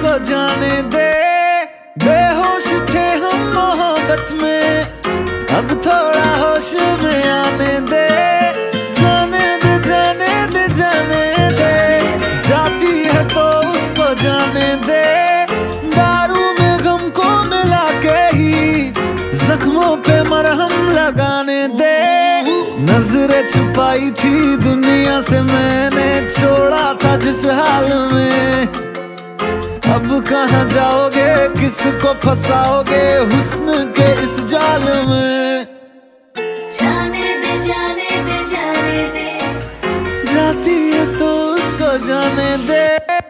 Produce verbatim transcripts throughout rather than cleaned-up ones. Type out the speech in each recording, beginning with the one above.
उसको जाने दे। बेहोश थे हम मोहब्बत में, अब थोड़ा होश में आने दे। जाने दे जाने दे जाने दे, जाती है तो उसको जाने दे। दारू में गम को मिला के ही जख्मों पे मरहम लगाने दे। नजरें छुपाई थी दुनिया से मैंने, छोड़ा था जिस हाल में। अब कहाँ जाओगे, किसको फंसाओगे हुस्न के इस जाल में। जाने दे जाने दे जाने दे, जाती है तो उसको जाने दे।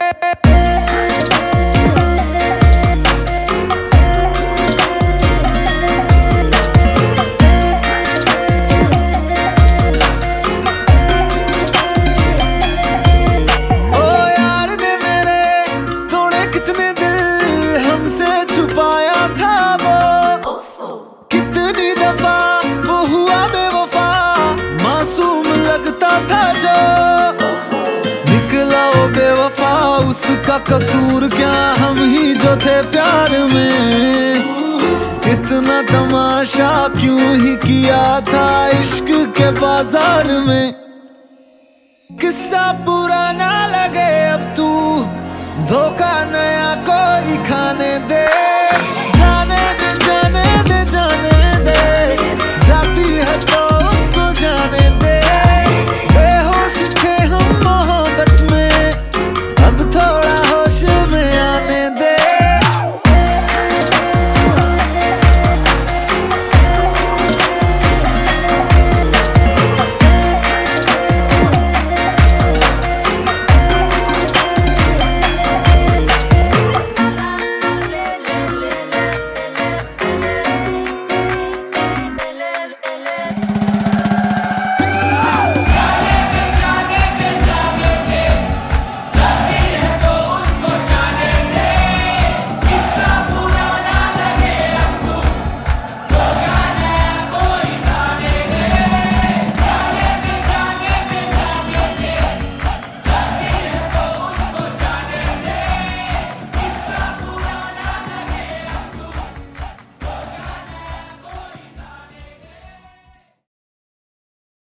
छुपाया था वो कितनी दफा, वो हुआ बेवफा, मासूम लगता था जो। निकला वो बेवफा, उसका कसूर क्या, हम ही जो थे प्यार में। इतना तमाशा क्यों ही किया था इश्क के बाजार में। किस्सा पूरा ना लगे अब तू, धोखा